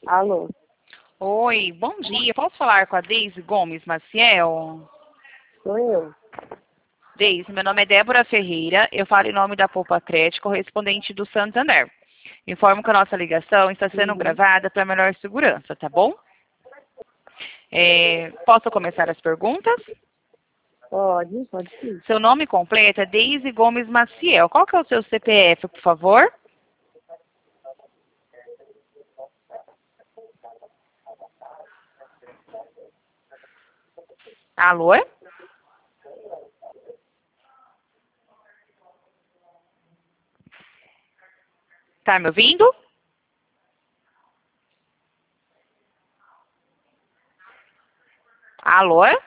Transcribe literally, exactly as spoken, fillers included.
Alô? Oi, bom dia. Posso falar com a Deise Gomes Maciel? Sou eu. Deise, meu nome é Débora Ferreira. Eu falo em nome da Poupa Crédito, correspondente do Santander. Informo que a nossa ligação está sendo Uhum. gravada para melhor segurança, tá bom? É, posso começar as perguntas? Pode, pode sim. Seu nome completo é Deise Gomes Maciel. Qual que é o seu C P F, por favor? Alô? Tá me ouvindo? Alô?